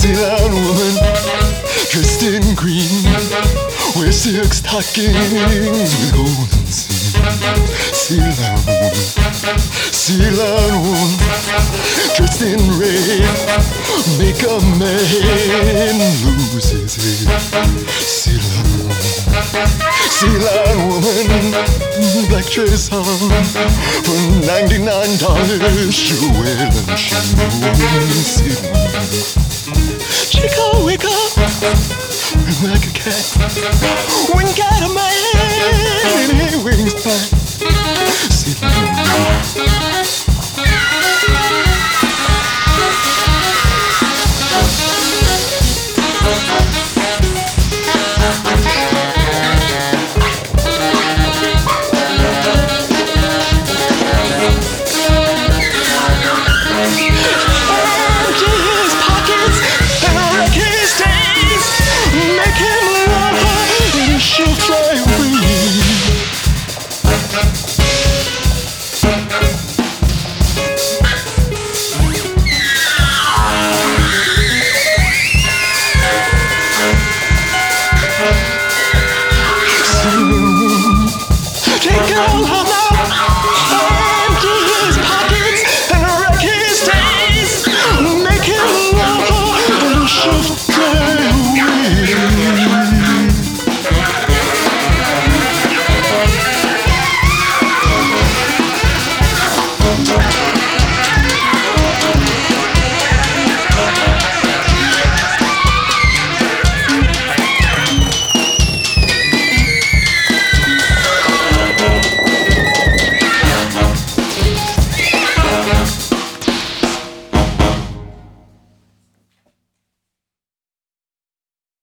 Sea Lion woman dressed in green, wears silk stockings with golden seams. Sea Lion woman, Sea Lion woman dressed in red, make a man lose his head. Sea Lion woman, Sea Lion woman, black dress on for $99. She wear and she knows. Sea Lion woman, Chica, wake up like a cat. When got a man